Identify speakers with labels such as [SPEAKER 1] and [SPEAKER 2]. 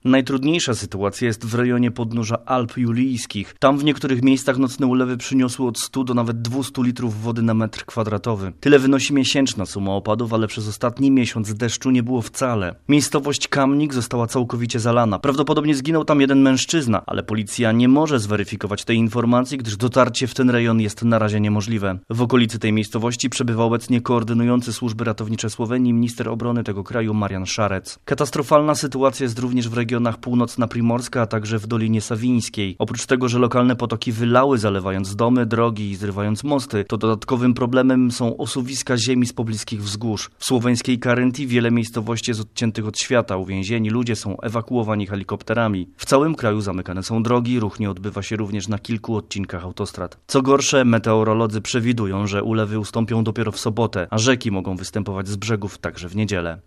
[SPEAKER 1] Najtrudniejsza sytuacja jest w rejonie podnóża Alp Julijskich. Tam w niektórych miejscach nocne ulewy przyniosły od 100 do nawet 200 litrów wody na metr kwadratowy. Tyle wynosi miesięczna suma opadów, ale przez ostatni miesiąc deszczu nie było wcale. Miejscowość Kamnik została całkowicie zalana. Prawdopodobnie zginął tam jeden mężczyzna, ale policja nie może zweryfikować tej informacji, gdyż dotarcie w ten rejon jest na razie niemożliwe. W okolicy tej miejscowości przebywa obecnie koordynujący służby ratownicze Słowenii minister obrony tego kraju Marian Szarec. Katastrofalna sytuacja jest również w regionach północna Primorska, a także w Dolinie Sawińskiej. Oprócz tego, że lokalne potoki wylały, zalewając domy, drogi i zrywając mosty, to dodatkowym problemem są osuwiska ziemi z pobliskich wzgórz. W słoweńskiej Karyntii wiele miejscowości jest odciętych od świata, uwięzieni ludzie są ewakuowani helikopterami. W całym kraju zamykane są drogi, ruch nie odbywa się również na kilku odcinkach autostrad. Co gorsze, meteorolodzy przewidują, że ulewy ustąpią dopiero w sobotę, a rzeki mogą występować z brzegów także w niedzielę.